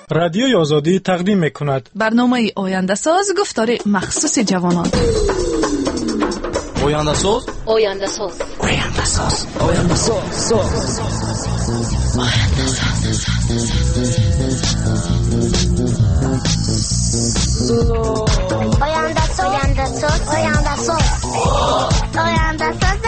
رادیوی آزادی تقدیم می‌کند برنامه آینده ساز گفتار مخصوص جوانان. آینده ساز آینده ساز آینده ساز آینده ساز آینده ساز آینده ساز آینده ساز آینده ساز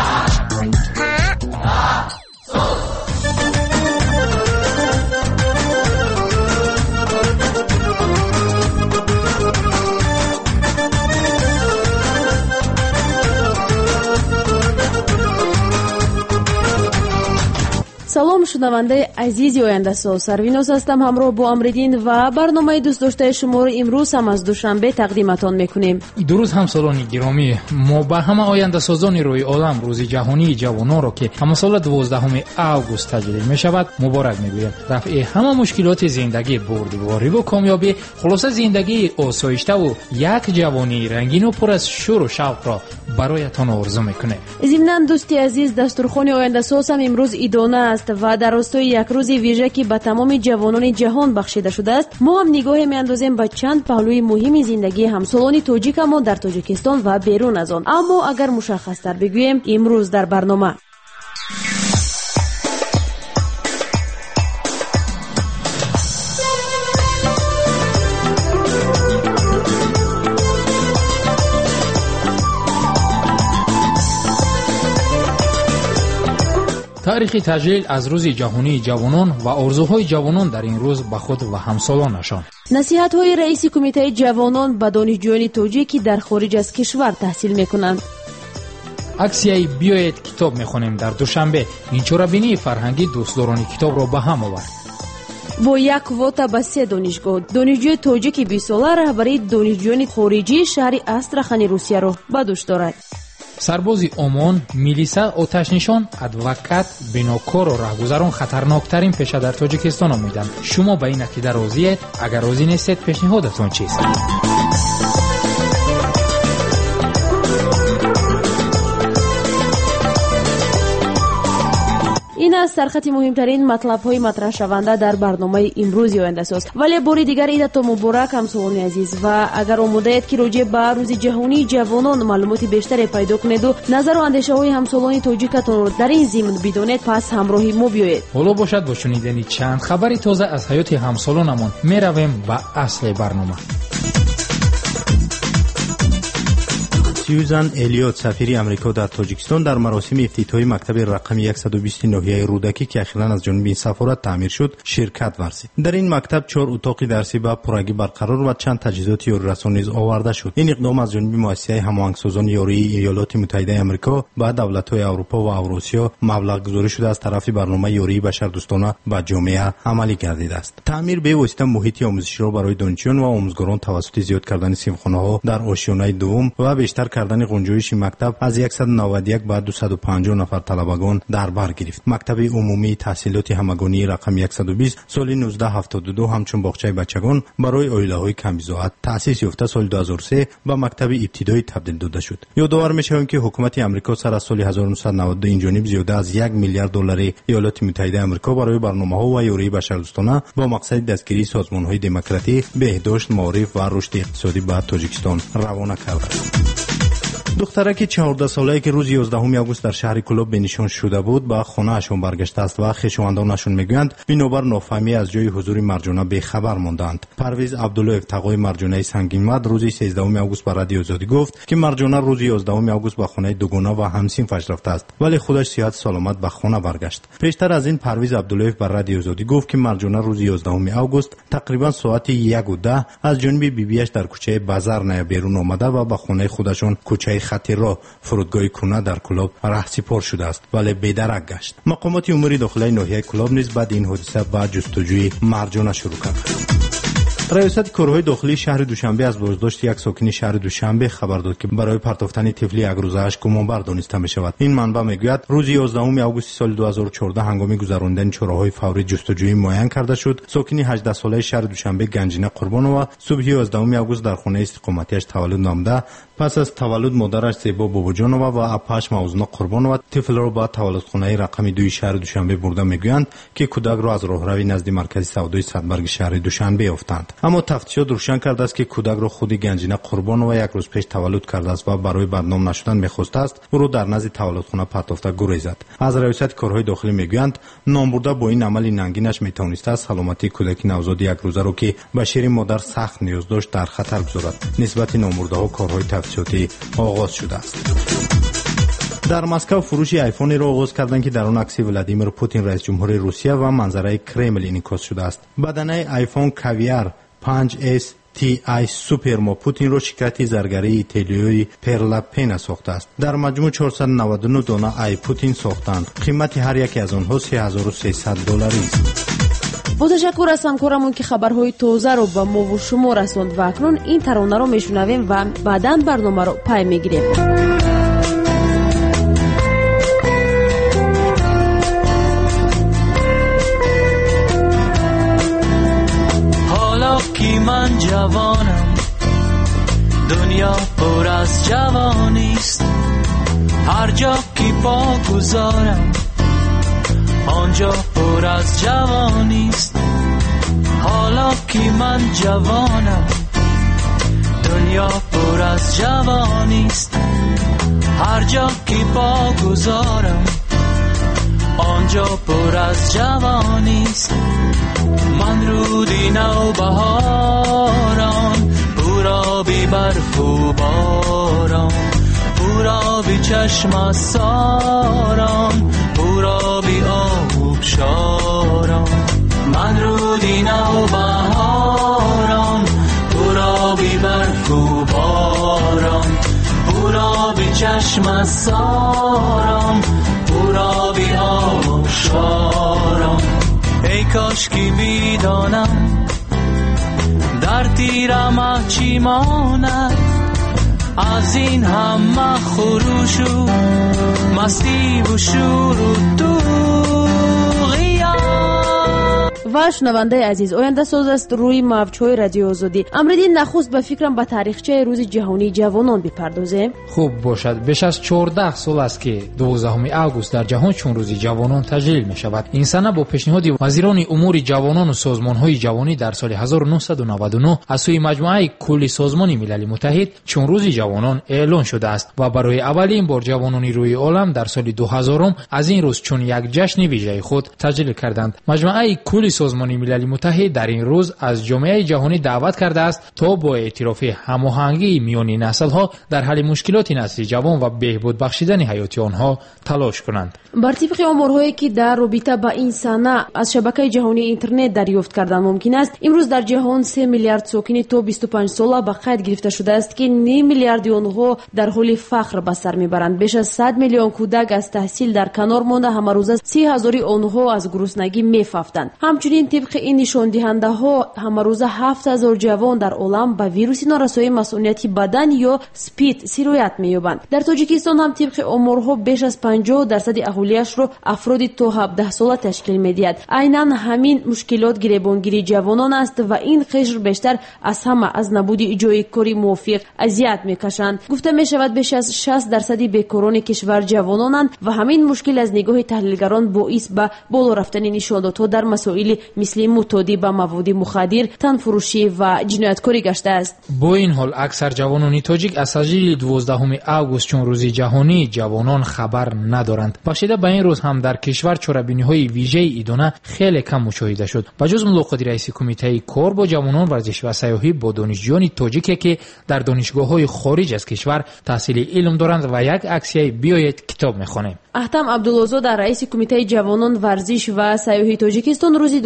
салом шунавандаи азизи ояндасоз, Сарвинос ҳастам. ҳамроҳ бо Амриддин ва барномаи дӯстдоштаи шуморо имрӯз ҳам аз душанбе тақдиматон мекунем. дуруст ҳамсолони гиромӣ, мо ба ҳама ояндасозони рӯи олам рӯзи ҷаҳонии ҷавононро ки ҳамасола 12 август таҷлил мешавад муборак мегӯем. рафъи ҳама мушкилоти зиндагӣ, бурдвориву комёбӣ, хулоса зиндагии осоиштаву як ҷавонии рангину пур аз шӯру шавқро бароятон орзу мекунем. зимнан дӯсти азиз, дастурхони ояндасоз ҳам имрӯз идона аст ва дар ростои як рӯзи вижа ки ба тамоми ҷавонони ҷаҳон бахшида шудааст, мо ҳам нигоҳе меандозем ба чанд паҳлӯи муҳими зиндагии ҳамсолони тоҷикамон дар Тоҷикистон ва берун аз он. аммо агар мушаххастар бигӯем, имрӯз дар барнома таърихи таҷлил аз рӯзи ҷаҳонии ҷавонон ва орзуҳои ҷавонон дар ин рӯз ба худ ва ҳамсолонашон. насиҳатҳои раиси кумитаи ҷавонон ба донишҷӯёни тоҷик ки дар хориҷ аз кишвар таҳсил мекунанд. аксияи биёед китоб мехонем дар душанбе инчорабинии фарҳангӣ дӯстдорони китобро ба ҳам овард. бо як квота ба 3 донишгоҳ донишҷӯи тоҷики 20 сола раҳбарии донишҷӯёни хориҷии шаҳри Астрахани Русияро ба дӯш дорад. сарбози омон, милиса, оташнишон, адвокат, бинокору раҳгузарон хатарноктарин пеша дар Тоҷикистон омӯданд. шумо ба ин ақида розиед? агар розӣ нестед, пешниҳодатон чист? ин аст сархати муҳимтарин матлабҳои матраҳшаванда дар барномаи имрӯзи ояндасоз. вале бори дигар идатон муборак ҳамсолони азиз, ва агар омодаед ки роҷеъ ба рӯзи ҷаҳонии ҷавонон маълумоти бештаре пайдо кунеду назару андешаҳои ҳамсолони тоҷикатонро дар ин зимн бидонед, пас ҳамроҳи мо биёед. ҳоло бошад бо шунидани чанд хабари тоза аз ҳаёти ҳамсолонамон меравем ба асли барнома. سیوزن الیوت سفیر آمریکا در تاجیکستان در مراسم افتتاحی مکتب رقم 120 ناحیه رودکی که اخیراً از جانب این سفارت تعمیر شد شرکت ورزید. در این مکتب 4 اتاق درسی با پررنگی برقرار و چند تجهیزات یاری‌رسان نیز آورده شد. این اقدام از جانب مؤسسه هماهنگسازان یاری ایالات متحده آمریکا با دولت‌های اروپا و اوراسیا مبلغ گذاری شده از طرف برنامه یاری بشردوستانه به جامعه عملی گردیده است. تعمیر به واسطه محیط آموزشی را برای دانشجویان و آموزگاران توسط زیاد کردن صنفخانه‌ها در آشیانه دوم و بیشتر کردن گنجایش مکتب از 191 به 250 نفر طلبگان در بر گرفت. مکتب عمومی تحصیلات همگانی رقم 120 سال 1972 همچون باغچه بچگان برای عائله‌های کم‌بضاعت تأسیس یافته سال 2003 به مکتب ابتدایی تبدیل داده شد. یادآور می‌شویم که حکومت آمریکا سر از سال 1992 این جانب زیاده از 1 میلیارد دلار ایالات متحده آمریکا برای برنامه‌ها و یاری بشردوستانه با مقصد دستگیری سازمان‌های دموکراتی، بهداشت، معارف و رشد اقتصادی به تاجیکستان روانه کرده است. دخترک 14 ساله‌ای که روز 11 آگوست در شهر کلوب بنشان شده بود به خانه‌اشان برگشته است و خویشاوندانشان میگویند بنابر نافهمی از جای حضور مرجانه بی‌خبر ماندند. پرویز عبدالله تقای مرجانه سنگین‌مد روز 13 آگوست به رادیو آزادی گفت که مرجانه روز 11 آگوست به خانه دوگانه و همسنفش رفته است ولی خودش صحت سلامت به خانه برگشت. پیشتر از این پرویز عبدالله به رادیو آزادی گفت که مرجانه روز 11 آگوست تقریبا ساعت 1:10 از جانب بیبیش در کوچه بازار نیا بیرون آمده و به خانه خودشان کوچه خطی را فرودگاه کونه در کلوب رهسپار شده است ولی بی‌درک گشت. مقامات امور داخلی ناحیه کلوب نیز بعد این حادثه با جستجوی مرجانه شروع کرد. رئیست کارهای داخلی شهر دوشنبه از بازداشت یک ساکن شهر دوشنبه خبر داد که برای پرتافتن طفل یک روزه‌اش گمانبر دانسته می‌شود. این منبع میگوید روز 11 آگوست سال 2014 هنگام گذراندن چراهای فوری جستجویی معین کرده شد ساکن 18 ساله شهر دوشنبه گنجینه قربانова صبح 11 آگوست در خانه استقامتیش تولد نامده. پس از تولد مادرش زیبا باباجانова و اپاش موزونه قربانова طفل را به تولدخانه رقم 2 شهر دوشنبه برده میگویند که کودک را از راهروی نزد مرکز سودای صدبرگ شهر دوشنبه یافتند. اما تفتیشات روشن کرده است که کودک را خود گنجینه قربانova یک روز پیش تولد کرده است و برای بدنام نشدن می‌خواسته است او را در نزد تولدخانه پرتافته گریزد. از رئیست کارهای داخلی میگویند نام برده با این عمل ننگینش میتوانسته است سلامتی کودک نوزاد یک روزه را که به شیر مادر سخت نیاز داشت در خطر گذارد. نسبت نام برده ها کارهای تفتیشاتی آغاز شده است. در مسکو فروش آیفون را آغاز کردند که در آن عکس ولادیمیر پوتین رئیس جمهور روسیه و منظره کرملین انعکاس شده است. بدنه آیفون کاویار 5S TI سوپرما پوتین را شرکت زرگری ایتالیایی پرلا پنا ساخته است. در مجموع 499 دانه آی پوتین ساختند. قیمت هر یک از آنها $3300 است. با تشکر از همکارمون که خبرهای تازه رو به ما و شما رساند و اکنون این ترانه رو میشنویم و بعداً برنامه رو پای میگیریم. حالا که من جوانم دنیا پر از جوانیست هر جا که پا گذارم آنجا پر از جوانیست حالا که من جوانم دنیا پر از جوانیست هر جا که پا گذارم آنجا پر از جوانیست من رودی نو بهاران پورابی برف و باران پورابی چشم ساران پورابی آب شاران من رودی نو بهاران پورابی برف و باران پورابی چشم ساران پورابی آب شاران ای کاش که بیدانم در تیرم چی ماند از این همه خروش و مستی و شور و و شنونده عزیز آینده ساز است روی موج‌های رادیو آزادی. امروز نخست به فکرم به تاریخچه روز جهانی جوانان بپردازیم. خوب باشد. بیش از 14 سال است که 12 آگوست در جهان چون روز جوانان تجلیل می شود. این سنه با پیشنهاد وزیران امور جوانان و سازمان‌های جوانی در سال 1999 از سوی مجموعه کلی سازمان ملل متحد چون روز جوانان اعلان شده است و برای اولین بار جوانان روی عالم در سال 2000 از این روز چون یک جشن ویژه خود تجلیل کردند. مجموعه کلی سازمان ملل متحد در این روز از جامعه جهانی دعوت کرده است تا با اعتراف هماهنگی میان نسل‌ها در حل مشکلات نسل جوان و بهبود بخشیدن حیات آنها تلاش کنند. بر طبق آمارهایی که در رابطه با این سنه از شبکه جهانی اینترنت دریافت کردن ممکن است امروز در جهان 3 میلیارد ساکن تا 25 ساله به قید گرفته شده است که 9 میلیارد آنها در حال فقر به سر میبرند. بیش از 100 میلیون کودک از تحصیل در کنار مانده همه روزه 30,000 آنها از گرسنگی میفافتند. همچنین طبق این نشان دهنده ها همه روزه 7,000 جوان در عالم با ویروس نارسایی مسئولیت بدن یا اسپید سیرویت مییابند. در تاجیکستان هم طبق آمارها بیش از 50% اهالیش رو افراد تا 17 ساله تشکیل میدهد. عیناً همین مشکلات گریبانگیری جوانان است و این قشر بیشتر از همه از نبود جای کاری موفق اذیت میکشند. گفته میشود بیش از 60% بیکاران کشور جوانانند و همین مشکل از نگاه تحلیلگران باعث به بالا رفتن نشانات‌ها در مسائل مثل معتادی به مواد مخدر، تنفروشی و جنایتکاری گشته است. با این حال اکثر جوانان تاجیک از تجلیل 12 آگوست چون روز جهانی جوانان خبر ندارند. بخشیده به این روز هم در کشور چرابینی‌های ویژه ایدانه خیلی کم مشاهده شد. بجز ملاقات رئیس کمیته کار با جوانان ورزش و سیاحی با دانشجویان تاجیک که در دانشگاه‌های خارج از کشور تحصیل علم دارند و یک عکسیه بیایید کتاب می‌خوانیم. احتم عبدالعزا در رئیس کمیته جوانان ورزش و سیاحی تاجیکستان روز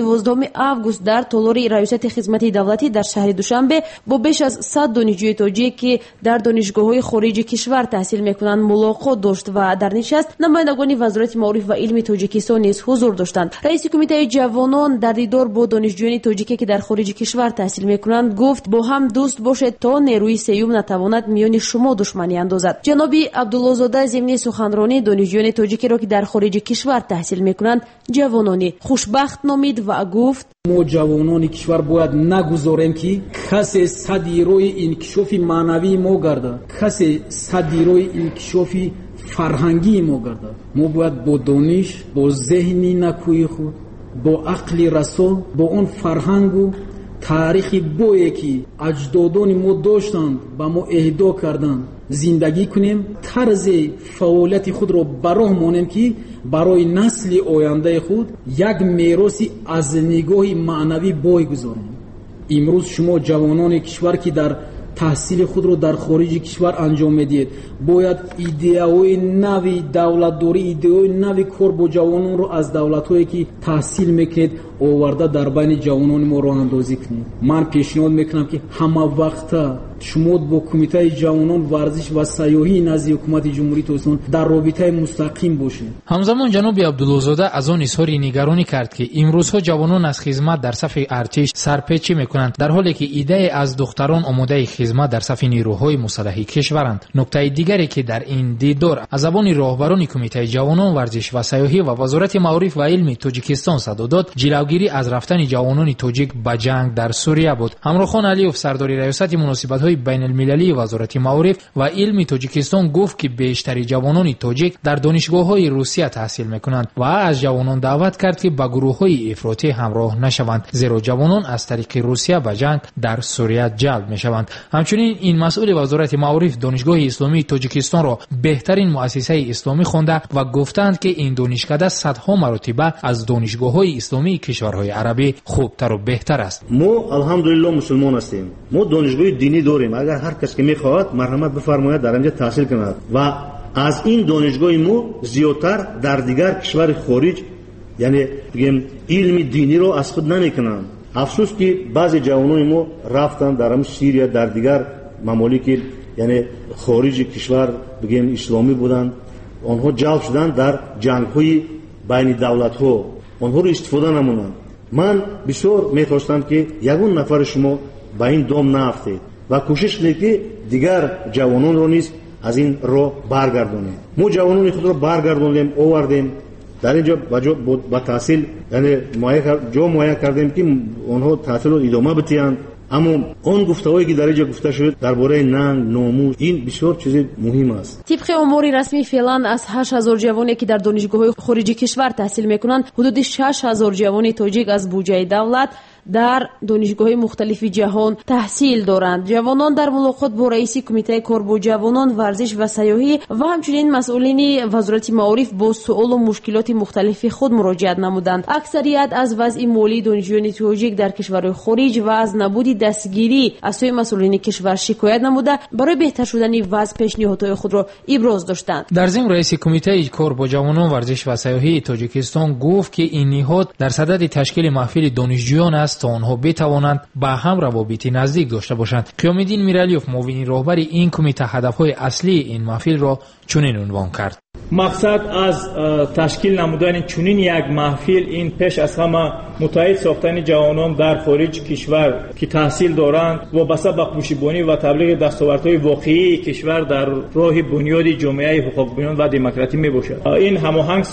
12 август дар толори раёсати хизмати давлатӣ дар шаҳри Душанбе бо беш аз 100 донишҷӯи тоҷик ки дар донишгоҳҳои хориҷи кишвар таҳсил мекунанд мулоқот дошт ва дар нишаст намояндагони вазорати маориф ва илми тоҷикистон низ ҳузур доштанд. раиси кумитаи ҷавонон дар дидор бо донишҷӯёни тоҷике ки дар хориҷи кишвар таҳсил мекунанд гуфт: бо ҳам дӯст бошед то нерӯи сеюм натавонад миёни шумо душманӣ андозад. ҷаноби абдуллозода зимни суханронӣ донишҷӯёни тоҷикеро ки дар хориҷи кишвар таҳсил мекунанд ҷавонони хушбахт номид ва гуфт: мо ҷавонони кишвар бояд нагузорем ки касе садирои инкишофи маънавии мо гардад, касе садирои инкишофи фарҳангии мо гардад. мо бояд бо дониш, бо зеҳни накӯи худ, бо ақли расо, бо он фарҳангу таърихи бое ки аҷдодони мо доштанд ба мо эҳдо карданд зиндагӣ кунем, тарзи фаъолияти худро ба роҳ монем ки барои насли ояндаи худ як мероси аз нигоҳи маънавӣ бой гузорем. имрӯз шумо ҷавонони кишвар ки дар таҳсили худро дар хориҷи кишвар анҷом медиҳед, бояд идеяҳои нави давлатдорӣ, идеяҳои нави кор бо ҷавононро аз давлатҳое ки таҳсил мекунед оварда дар байни ҷавонони мо роҳандозӣ кунед. ман пешниҳод мекунам ки ҳамавақта шумо бо кумитаи ҷавонон варзиш ва сайёҳии назди ҳукумати ҷумҳурии Tojikiston дар робитаи мустақим бошед. ҳамзамон ҷаноби Абдуллозода аз он изҳори нигаронӣ кард ки имрӯзҳо ҷавонон аз хизмат дар сафи артиш сарпечӣ мекунанд, дар ҳоле ки идеяе аз духтарон омодаи хизмат дар сафи нирӯҳои мусаллаҳи кишваранд. нуктаи дигаре ки дар ин дидор аз забони роҳбарони кумитаи ҷавонон варзиш ва сайёҳӣ ва вазорати маориф ва илми Тоҷикистон садо дод, ҷилавгирӣ аз рафтани ҷавонони тоҷик ба ҷанг дар Сурия буд. ҳамрохон Алиев, сардори раёсати муносибатҳои байналмилалии вазорати маориф ва илми Тоҷикистон гуфт ки бештари ҷавонони тоҷик дар донишгоҳҳои Русия таҳсил мекунанд ва аз ҷавонон даъват кард ки ба гурӯҳҳои ифротӣ ҳамроҳ нашаванд, зеро ҷавонон аз тариқи Русия ба ҷанг дар Сурия ҷалб мешаванд. ҳамчунин ин масъули вазорати маориф донишгоҳи исломии Тоҷикистонро беҳтарин муассисаи исломӣ хонда ва гуфтанд ки ин донишкада садҳо маротиба аз донишгоҳҳои исломии кишварҳои арабӣ хубтару беҳтар аст. мо алҳамдулиллоҳ мусулмон ҳастем. мо донишгоҳи динӣ дорем. агар ҳар кас ки мехоҳад марҳамат бифармояд дар анҷа таҳсил кунад ва аз ин донишгоҳи мо зиёдтар дар дигар кишвари хориҷ яъне бигем илми диниро аз худ намекунанд. афсус ки баъзе ҷавонони мо рафтанд дар Сирия, дар дигар мамолики яъне хориҷи кишвар бигем исломӣ буданд, онҳо ҷалб шуданд дар ҷангҳои байни давлатҳо, онҳоро истифода намонанд. ман бисёр мехостам ки ягон нафари шумо ба ин дом наафтед ва кӯшиш кунед ки дигар ҷавононро низ аз ин роҳ баргардонед. мо ҷавонони худро баргардондем, овардем дар ин ҷо ба таҳсил яъне ҷо муайян кардем ки онҳо таҳсилро идома битиҳанд. аммо он гуфтаҳое ки дар инҷо гуфта шуд дар бораи нанг, номус, ин бисёр чизи муҳим аст. тибқи омори расмӣ феълан аз 8000 ҷавоне ки дар донишгоҳҳои хориҷи кишвар таҳсил мекунанд, ҳудуди 6000 ҷавони тоҷик аз буҷаи давлат дар донишгоҳҳои мухталифи ҷаҳон таҳсил доранд. ҷавонон дар мулоқот бо раиси кумитаи кор бо ҷавонон, варзиш ва сайёҳӣ ва ҳамчунин масъулини вазорати маориф бо суолу мушкилоти мухталифи худ муроҷиат намуданд. аксарият аз вазъи молии донишҷӯёни тоҷик дар кишварҳои хориҷ ва аз набуди дастгирӣ аз сӯи масъулини кишвар шикоят намуда барои беҳтар шудани вазъ пешниҳодҳои худро иброз доштанд. дар зим раиси кумитаи кор бо ҷавонон, варзиш ва сайёҳии Тоҷикистон гуфт ки ин ниҳод дар садади ташкили маҳфили донишҷӯён аст то онҳо бетавонанд ба ҳам равобити наздик дошта бошанд. қиёмиддин миралиев, муовини роҳбари ин кумита, ҳадафҳои аслии ин маҳфилро чунин унвон кард. мақсад аз ташкил намудани чунин як маҳфил ин пеш аз ҳама муттаҳид сохтани ҷавонон дар хориҷи кишвар ки таҳсил доранд вобаста ба пӯшибонӣ ва таблиғи дастовардҳои воқеии кишвар дар роҳи бунёди ҷомеаи ҳуқуқбунён ва демократӣ мебошад. ин ҳамоҳанг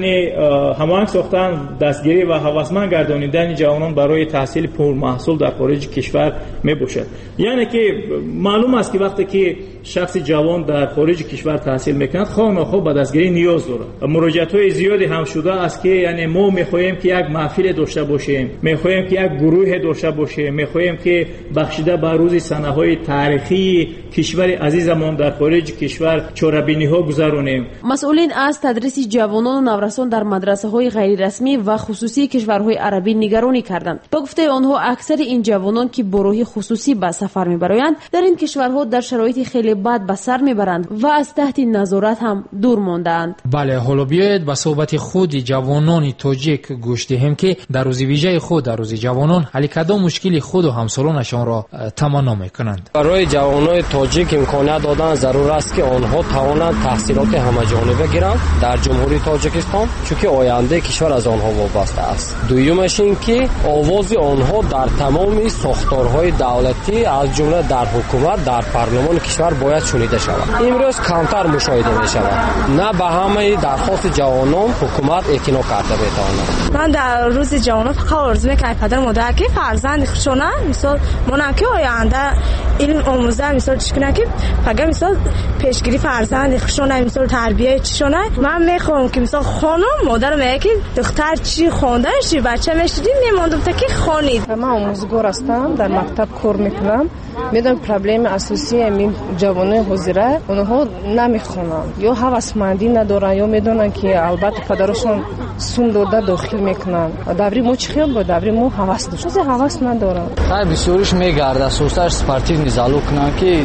сохтан, дастгирӣ ва ҳавасманд гардонидани ҷавонон барои таҳсили пурмаҳсул дар хориҷи кишвар мебошад. яъне ки маълум аст ки вақте ки шахси ҷавон дар хориҷи кишвар таҳсил мекунад, хоҳ-нохоҳ ба дастгирӣ ниёз дорад. муроҷиатҳои зиёде ҳам шуда аст ки яъне мо мехоҳем ки як маҳфиле дошта бошем, мехоҳем ки як гурӯҳе дошта бошем, мехоҳем ки бахшида ба рӯзи санаҳои таърихии кишвари азизамон дар хориҷи кишвар чорабиниҳо гузаронем. масъулин аз тадриси ҷавонону наврасон дар мадрасаҳои ғайрирасмӣ ва хусусии кишварҳои арабӣ нигаронӣ карданд. ба гуфтаи онҳо, аксари ин ҷавонон ки бо роҳи хусусӣ ба сафар мебароянд, дар ин кишварҳо дар шароити хеле خیلی بد به سر میبرند و از تحت نظارت هم دور ماندند. بله، حالا بیایید به صحبت خود جوانان تاجیک گوش دهیم که در روز ویژه خود، در روز جوانان، علی کدام مشکل خود و همسالانشان را تمنا میکنند. برای جوانان تاجیک امکانیت دادن ضرور است که آنها توانند تحصیلات همه‌جانبه بگیرند در جمهوری تاجیکستان، چون آینده کشور از آنها وابسته است. دومش این که آواز آنها در تمام ساختارهای دولتی از جمله در حکومت، در پارلمان کشور باید شنیده شود. امروز کمتر مشاهده می شود. نه به همه درخواست جوانان حکومت اعتنا کرده بتواند. من در روز جوانان فقط آرزو میکنم پدر مادر که فرزند خودشون مثلا مونم که آینده علم آموزه مثلا چیکنه که فقط مثلا پیشگیری فرزند خودشون مثلا تربیت چشونه. من میخوام که مثلا خانم مادر میگه که دختر چی خونده چی بچه میشدی میموندم تا که خوانید. من آموزگار هستم، در مکتب کار میکنم. میدونم پرابلم اساسی این جوانان حاضره اونها نمیخونن یا هوسمندی ندارن یا میدونن که البته پدرشون سوم داده داخل میکنن. دوری مو چی خیال با دوری مو هوس داشت. چیزی هوس ندارن. خیلی بسیارش میگرده سوستاش سپارتیو نیزالو کنن که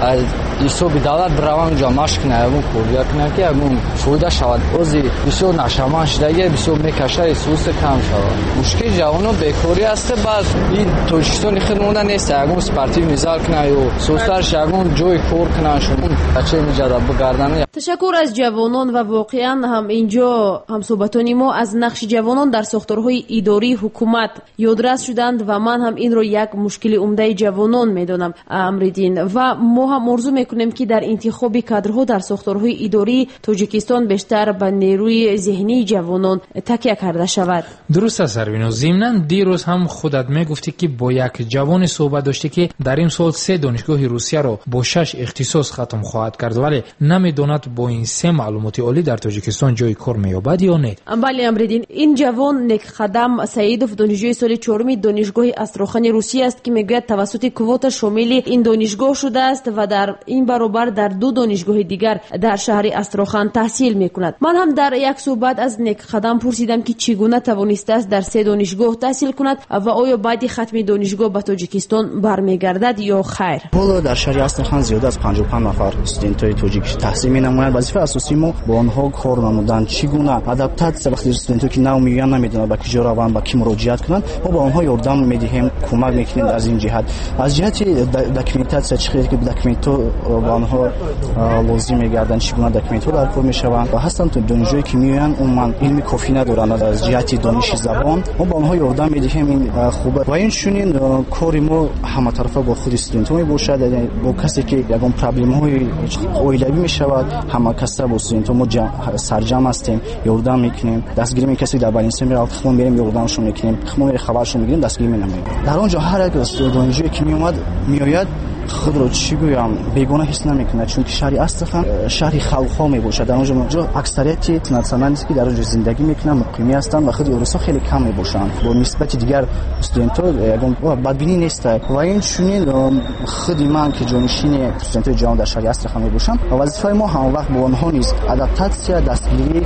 ایسو به دولت بروان جا مشک نیامون کوریه کنن که همون فویده شود. اوزی بسیار نشمان شده بسیار میکشه ایسوست کم شود. مشکل جوانو بیکاری است. بعد این توجیستان خدمونه نیست. همون سپارتیو نیزال کنن یا سوستارش همون جای کور کنن شما بچه میجاده بگردن. تشکر از جوانان و واقعا هم اینجا هم صحبتانی ما از نقش جوانان در ساختارهای اداری حکومت یادرس شدند و من هم این رو یک مشکل عمده جوانان میدونم امریدین و ما هم آرزو میکنیم که در انتخاب کادرها در ساختارهای اداری تاجیکستان بیشتر به نیروی ذهنی جوانان تکیه کرده شود. درست است سروینو. ضمناً دیروز هم خودت میگفتی که با یک جوان صحبت داشتی که در این سال 3 دانشگاه روسیه رو با 6 اختصاص ختم خواهد کرد، ولی نمیدوند با این 3 معلومات عالی در تاجیکستان جای کار مییابد یا نه. بله امریدین، این جوان نیک خدم سعیدوف دانشجوی سال 4 دانشگاه استراخان روسیه است که میگوید توسط کوتا شامل این دانشگاه شده است و در این برابر در 2 دانشگاه دیگر در شهر استراخان تحصیل میکند. من هم در یک صحبت از نیک خدم پرسیدم که چگونه توانسته است در 3 دانشگاه تحصیل کند و آیا بعد ختم دانشگاه به تاجیکستان برمیگردد یا خیر. حالا در شهر استراخان زیاده از 55 نفر استودنت‌های تاجیک تحصیل می‌نمایند. وظیفه اساسی ما با آنها کار نمودن، چگونه ادابتاسیا وقتی استودنت‌ها که نو میگن نمیدونن با کی روان با کی مراجعه کنند، ما با آنها یاردم میدهیم، کمک میکنیم از این جهت. از جهت داکیومنتاسیا چیزی که داکیومنت‌ها با آنها لازم میگردن، چگونه داکیومنت‌ها در کار میشوند و هستند تو دانشجویی که میان عموما علم کافی ندارند از جهت دانش زبان، ما با آنها یاردم میدهیم. این خوبه و این چنین کاری ما همه طرفه با خود استودنت‌ها میباشد. یعنی با کسی که یگان پرابلم‌های اویلوی میشود همه کس با استودنت‌ها ما سرجم هستیم، یاردم میکنیم. دستگیری می کسی در بالینسه میره خون میریم یاردمشون میکنیم، خون میره خبرشون میگیریم، دستگیری مینماییم. در اونجا هر یک دانشجویی که میآید خود رو چی گویم بیگانه حس نمیکنه، چون که شهر استراخان شهر خلق‌ها میباشه. در اونجا اکثریت ناسنالی که در اونجا زندگی میکنن مقیمی هستند و خود روسا خیلی کم میباشند با نسبت دیگر استودنت‌ها. یگان بدبینی نیست و این چنین خود من که جانشین استودنت‌های جوان در شهر استراخان میباشم و وظیفه ما هم وقت با آنها نیست ادابتاسیا دستگیری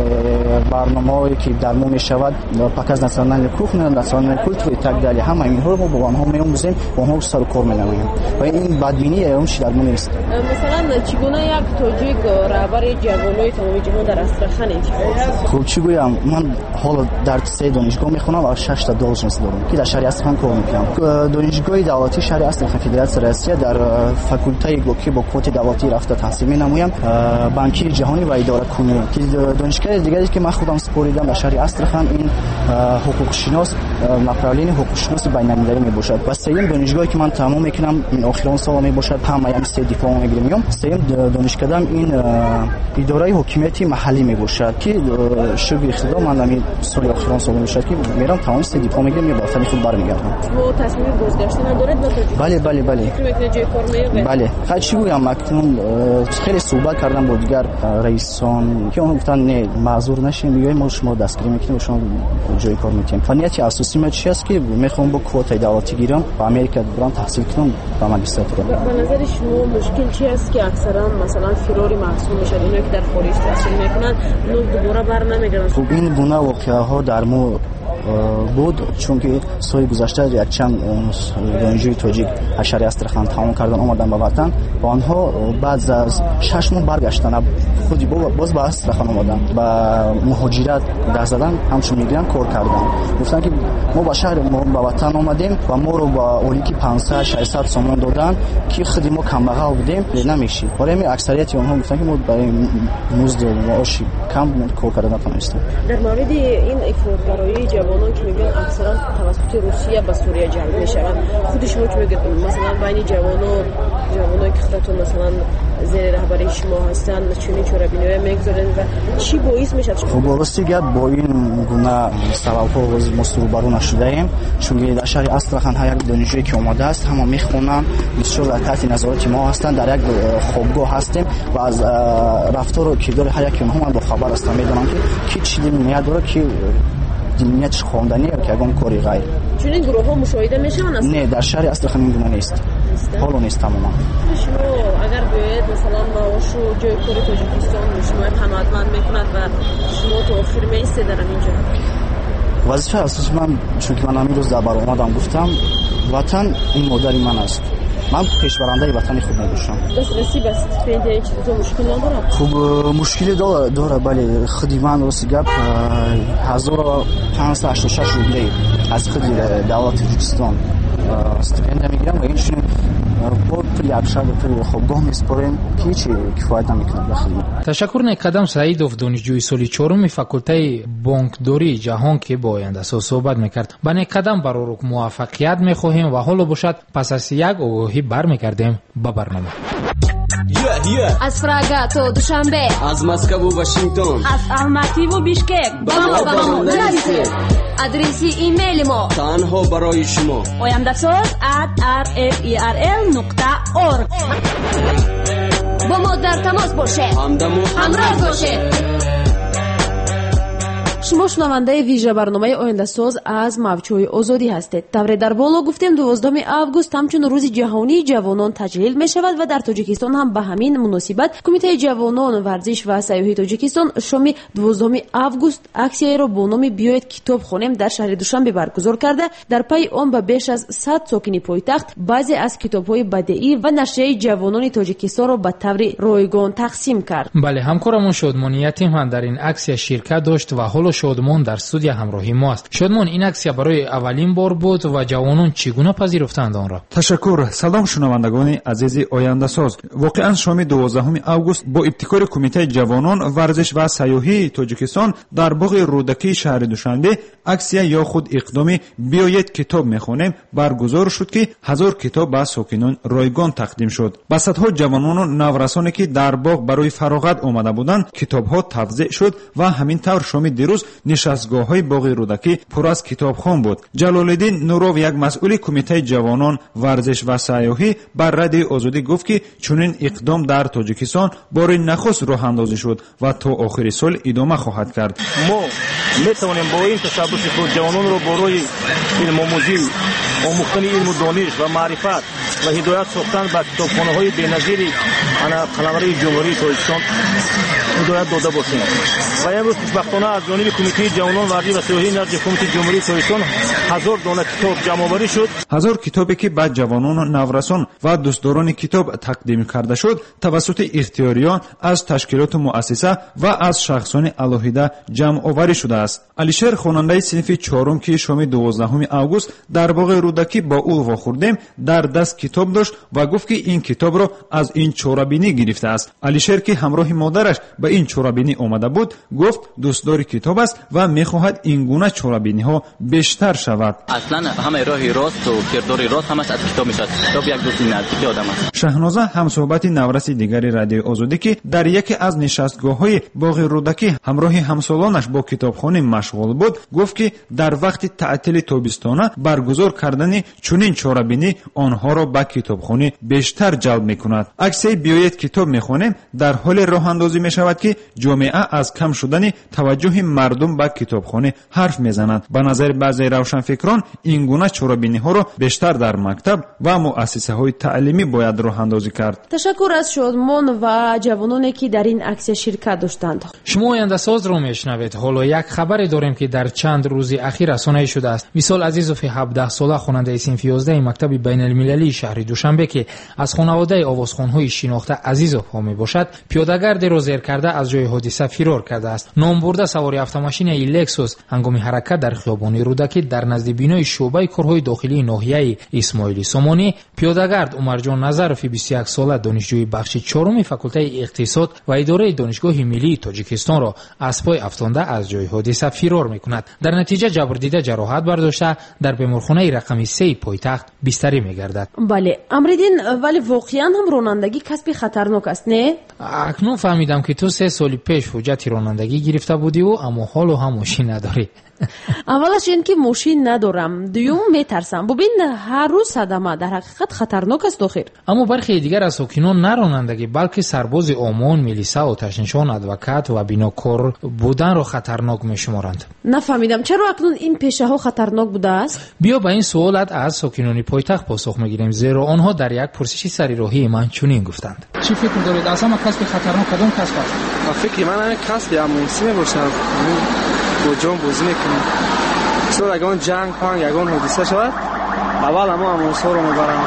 برنامه‌ای که در ما میشود پاکاز ناسنالی کوخن ناسنالی کلتور تگدالی همه اینها رو با آنها میآموزیم، با آنها سر کار می‌نماییم و این بدبینی اون چیز در ما نیست. مثلا چگونه یک تاجیک رهبر جوانای تمام جهان در استراخان انتخاب شد؟ خب چی گویم، من حالا در 3 دانشگاه میخونم و 6 تا دانشجو دارم که در شهر استراخان کار میکنم. دانشگاه دولتی شهر استراخان فدراسیون روسیه در فاکولته گوکی با کوت دولتی رفته تحصیل مینمایم، بانکی جهانی و اداره کنونی. که دانشگاه دیگری که من خودم سپاریدم در شهر استراخان این حقوق شناس مقررین حقوق شناس بین‌المللی میباشد و سوم دانشگاهی که من تمام میکنم این آخرین سال میباشد همه هم 3 دیپلم میگیرم. سوم دانشکده‌ام این اداره حکومتی محلی میباشد که شغل اقتدار من همین سال آخرین سال میباشد که میرم تمام 3 دیپلم میگیرم یا با خود برمیگردم. و تصمیم بازگشت ندارید به تاجیک؟ بله جای کار میگیرید؟ بله چی گویم، اکنون خیلی صحبت کردم با دیگر رئیسان که اون گفتن نه معذور نشین، میگیم ما شما دستگیری میکنیم و شما جای کار میتیم. فنیت اساسی من چی است که میخوام با کوتای دولتی گیرم با امریکا برام تحصیل کنم و ماجستر کنم. به نظر شما مشکل چی است که اکثرا مثلا فراری محسوب میشه؟ اینا که در خارج تحصیل میکنن اون دوباره بر نمیگردن. خب این گونه واقعه ها در ما بود چون که سال گذشته یک چند دانشجوی تاجیک از شهر استرخان تمام کردن اومدن به وطن و آنها بعد از 6 ماه برگشتن خودی باز به استرخان اومدن و مهاجرت در زدن همچون میگن کار کردن گفتن که ما به شهر ما به وطن اومدیم و ما رو با اولیکی 500 600 سومون دادن که خودی ما کم بغل بودیم نمیشی برای همین اکثریت اونها گفتن که ما برای مزد معاش کم کار کردن نتونستیم. در مورد این افراط‌گرایی جوانان که میگن اکثرا توسط روسیه به سوریه جلب میشوند خود شما چه میگید مثلا بین جوانان که خودتون مثلا زیر رهبری شما هستن چونی چورابینی میگذارن و چی باعث میشه؟ خب واسه گپ با این گونه سبب‌ها ما روبرو نشدیم چون در شهر استرخان ها یک دانشجویی که اومده است همه میخونن بسیار تحت نظارت ما هستن در یک خوابگاه هستیم و از رفتار و کردار هر یک اونها من با خبر هستم میدونم که چی دنیا داره که دنیا چه خواندنی که اگه کاری غیر چون این گروه ها مشاهده میشن اصلا نه در شهر استرخان این گونه نیست حالا نیست تماما شما اگر بیاید مثلا معاش و جای کار تاجیکستان شما قناعتمند میکند و شما تو آخر میسته در اینجا وظیفه اساسی من چون که من همین روز در برآمدم گفتم وطن این مادر من است من پیشبرنده وطن خود نداشتم دسترسی بس فعلا چیزا مشکل نداره خب مشکلی داره ولی خودی من واسه گپ 1586 روبلی از خود دولت تاجیکستان استفاده میگیرم و اینشون بود پلی ابشار پلی خوابگاه میسپاریم که هیچی کفایت نمیکنه بخیلی. تشکر نکدم سعیدوف دانشجوی سال چهارم فاکولته بانکداری جهان که با آینده سال صحبت میکرد. با نکدم برای موفقیت میخواهیم و حالا باشد پس از یک آگاهی برمیگردیم به برنامه. از فراگا تو دوشنبه از مسکو و واشنگتن از الماتی و بیشکک با نرسید ادرسی ایمیل ما تنها برای شما oyamdasoz@rferl.org با ما در تماس باشه همراه باشه. شما شنونده ویژه برنامه آینده ساز از موجهای آزادی هستید. طور در بالا گفتیم 12 آگوست همچون روز جهانی جوانان تجلیل می شود و در تاجیکستان هم به همین مناسبت کمیته جوانان ورزش و سیاحی تاجیکستان شام 12 آگوست اکسیایی را با نام بیایید کتاب خوانیم در شهر دوشنبه برگزار کرده. در پی آن به بیش از 100 ساکن پایتخت بعضی از کتاب‌های بدیعی و نشریه جوانان تاجیکستان را به طور رایگان تقسیم کرد. بله همکارمون شادمانیتی هم در این اکسیا شرکت داشت و حالا شادمان در استودیو همراهی ما است. شادمان این اکسیا برای اولین بار بود و جوانان چگونه پذیرفتند آن را؟ تشکر. سلام شنوندگان عزیز آینده ساز. واقعا شام 12 آگوست با ابتکار کمیته جوانان ورزش و سیاحی تاجیکستان در باغ رودکی شهر دوشنبه اکسیا یا خود اقدامی بیایید کتاب میخوانیم برگزار شد که 1000 کتاب به ساکنان رایگان تقدیم شد. با صدها جوانان و نورسانی که در باغ برای فراغت آمده بودند کتابها توزیع شد و همین طور شام دیروز نشستگاه‌های باغ رودکی پر از کتابخوان بود. جلال‌الدین نورов یک مسئول کمیته جوانان ورزش و سیاحی بر رادیو آزادی گفت که چنین اقدام در تاجیکستان بار نخست راه اندازی شد و تا آخر سال ادامه خواهد کرد. ما میتوانیم با این تشبث خود جوانان را برای علم آموزی آموختن علم و دانش و معرفت و هدایت ساختن به کتابخانه‌های بی‌نظیر قلمرو جمهوری تاجیکستان هدایت داده باشیم. و امروز خوشبختانه از جانب کمیته جوانان ورزش و سیاحی نزد کمیته جمهوری تاجیکستان 1000 دانه کتاب جمع‌آوری شد. 1000 کتابی که به جوانان و نورسان و دوستداران کتاب تقدیم کرده شد توسط اختیاریان از تشکیلات مؤسسه و از شخصان الهیده جمع‌آوری شده است. علیشر خواننده صنف 4 که شام 12 آگوست در باغ رودکی با او واخوردیم در دست کتاب داشت و گفت که این کتاب را از این چورابینی گرفته است. علیشر که همراه مادرش به این چورابینی آمده بود گفت دوستدار کتاب است و میخواهد این گونه چورابینی ها بیشتر شود. اصلا همه راه راست و کردار راست همش از کتاب میشه. کتاب یک دوست نزدیک آدم است. شهنازه همصحبت نورس دیگری رادیو آزادی که در یکی از نشستگاه‌های باغ رودکی همراه همسالانش با کتابخانه مشغول بود گفت که در وقت تعطیل تابستانه برگزار کردن چنین چورابینی آنها را به کتابخانه بیشتر جلب میکند. اکسیای بیایید کتاب میخوانیم در حال راه اندازی میشود мешавад ки ҷомеа аз кам шудани таваҷҷӯҳи мардум ба китобхонӣ ҳарф мезананд. ба назари баъзе равшанфикрон ин гуна чорабиниҳоро бештар дар мактаб ва муассисаҳои таълимӣ бояд роҳандозӣ кард. ташаккур аз шодмон ва ҷавононе ки дар ин аксия ширкат доштанд. шумо ояндасозро мешнавед. ҳоло як хабаре дорем ки дар чанд рӯзи ахир расонаӣ шудааст. мисол азизови 17 сола хонандаи синфи 11 мактаби байналмилалии шаҳри душанбе ки аз хонаводаи овозхонҳои шинохта азизовҳо мебошад, пиёдагардеро зер карда аз ҷои ҳодиса фирор кардааст. номбурда савори автомашинаи лексус ҳангоми ҳаракат дар хиёбони рӯдакӣ дар назди бинои шуъбаи корҳои дохилии ноҳияи исмоили сомонӣ пиёдагард умарҷон назарови 21 сола донишҷӯи бахши 4 факултаи иқтисод ва идораи донишгоҳи миллии тоҷикистонро аз пой афтонда аз ҷои ҳодиса фирор мекунад. дар натиҷа ҷабрдида ҷароҳат бардошта дар беморхонаи рақами 3 пойтахт бистарӣ мегардад. бале амридин, вале воқеан ҳам ронандагӣ касби хатарнок аст, не? акнун фаҳмидам ки ту 3 соли пеш ҳуҷҷати ронандагӣ гирифта будиву аммо ҳоло ҳам мошин надорӣ. аввалаш ин ки мошин надорам, дуюм метарсам. бубин ҳар рӯз садама дар ҳақиқат хатарнок аст охир. аммо бархе дигар аз сокинон на ронандагӣ балки сарбози омон, милиса, оташнишон, адвокат ва бинокор буданро хатарнок мешуморанд. нафаҳмидам чаро акнун ин пешаҳо хатарнок будааст? биё ба ин суолат аз сокинони пойтахт посух мегирем, зеро онҳо дар як пурсиши сарироҳии ман чунин гуфтанд. чӣ фикр доред аз ҳама касби хатарнок кадом касб аст? фикри ман ҳамин касби аммусӣ мебошад. бо ҷон бозӣ мекунем. бисёр ягон ҷанг панг ягон ҳодиса шавад, аввал ҳамо аммусҳоро мебарам.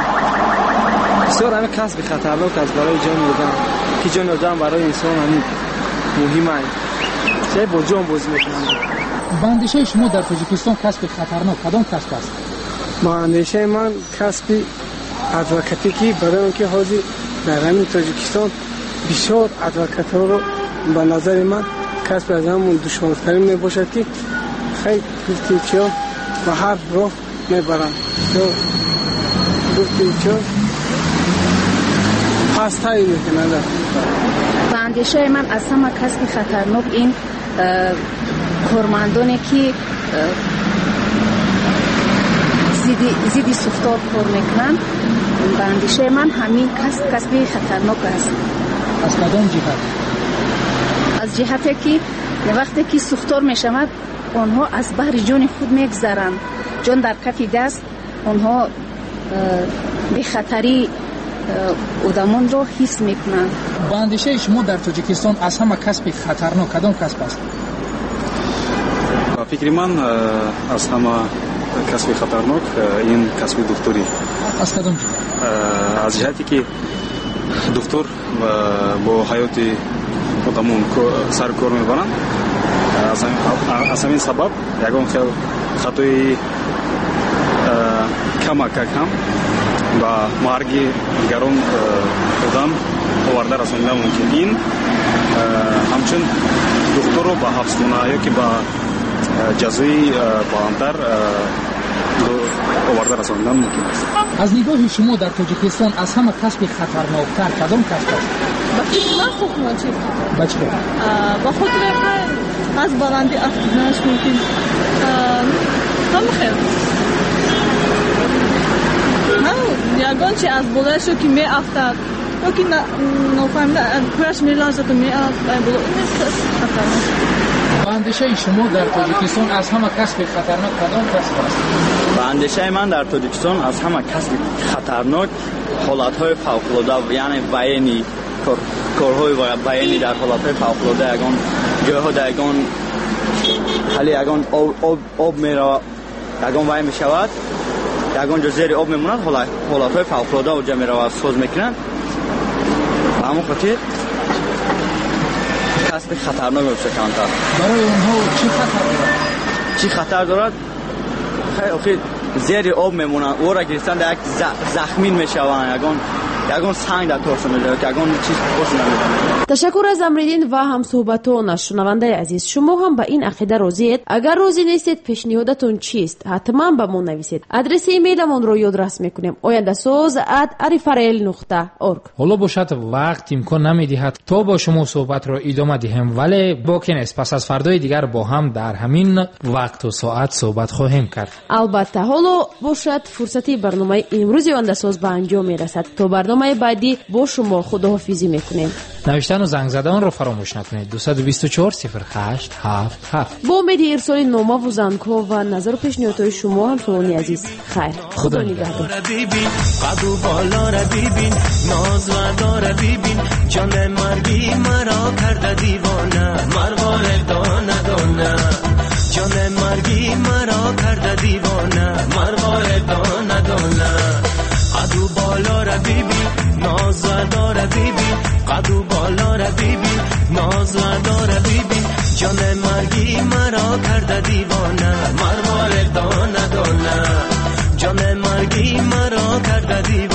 бисёр ҳамин касби хатарнок аст барои ҷони одам, ки ҷони одам барои инсон ҳамин муҳим аст. чай бо ҷон бозӣ мекунам. ба андешаи шумо дар тоҷикистон касби хатарнок кадом касб аст? ба андешаи ман касби адвокатӣ, ки барои он ки ҳозир дар ҳамин тоҷикистон бисёр адвокатҳоро ба назари ман касби аз ҳамон душвортарин мебошад, ки хеле гуфтичо ба ҳар роҳ мебаранд. ё гуфтичо пасттари мекунанд. ба андешаи ман аз ҳама касби хатарнок ин кормандоне ки зидди суфтор кор мекунанд. ба андешаи ман ҳамин касби хатарнок аст. аз кадом ҷиҳат? аз ҷиҳате ки вақте ки суфтор мешавад, онҳо аз баҳри ҷони худ мегзаранд. ҷон дар кафи даст, онҳо бехатарии одамонро ҳис мекунанд. ба андешаи шумо дар тоҷикистон аз ҳама касби хатарнок кадом касб аст? ба фикри ман аз ҳама касби хатарнок ин касби духтурӣ. аз кадом ҷиҳат? аз ҷиҳате ки духтур бо ҳаёти одамон сар кор мебаранд. аз ҳамин сабаб ягон хел хатои камакак ҳам ба марги дигарон одам оварда расонида мумкин. ин ҳамчун духтурро ба ҳабсхона ёки ба ҷазои баландтар оварда расонида мумкин аст. аз нигоҳи шумо дар тоҷикистон аз ҳама касби хатарноктар кадом касб аст? ба фикри ман сохтмончӣ. ба чӣ? ба хотире аз баланди афтиданаш мумкин. ҳама хел ягон чи аз болаашо ки меафтад ёки нофаҳмида пӯяш меларзаду меафтад боло хатарнок. ба андешаи шумо дар тоҷикистон аз ҳама касби хатарнок кадом касб аст? ба андешаи ман дар тоҷикистон аз ҳама касби хатарнок ҳолатҳои фавқулода, яъне военӣ, корҳои военӣ дар ҳолатҳои фавқулода, ягон ҷойҳо дар ягон ҳали ягон об мерава, ягон вай мешавад, ягон ҷо зери об мемонад, ҳолатҳои фавқулода оҷа меравад, соз мекунад. ба ҳамон хотир касби хатарнок мебошад камтар. барои онҳо чӣ хатар дорад? чӣ хатар дорад? охир зери об мемонанд, ора гирифтан дар як захмин мешаванд, ягон санг дар торша мешавад, ягон чиз бош намешавад. ташаккур аз амридин ва ҳамсуҳбатонаш. шунавандаи азиз, шумо ҳам ба ин ақида розиед? агар розӣ нестед, пешниҳодатон чист? ҳатман ба мо нависед. адреси имейламонро ёдрас мекунем: oyandasoz@arifarel.org. ҳоло бошад вақт имкон намедиҳад то бо шумо суҳбатро идома диҳем, вале боки нест, пас аз фардои дигар бо ҳам дар ҳамин вақту соат суҳбат хоҳем кард. албатта ҳоло бошад фурсати барномаи имрӯзи ояндасоз ба анҷом мерасад. то барномаи برنامه بعدی با شما خداحافظی میکنیم. نوشتن و زنگ زدن رو فراموش نکنید. 224 08 77. با امید ارسال نامه و زنگ‌ها و نظر و پیشنهادهای شما همسایگان عزیز. خیر، خدا نگهدار. ببین قدو بالا را ببین، ناز و داره ببین، جان مرگی مرا کرده دیوانه، مروار دانه دانه. جان مرگی مرا کرده دیوانه، مروار دانه دانه. قدو بالا را ببین، ناز و داره ببین، قدو بالا را ببین، ناز و داره ببین، جان مرگی مرا کرده دیوانه، مروار دانه دانه. جان مرگی مرا کرده دیوانه.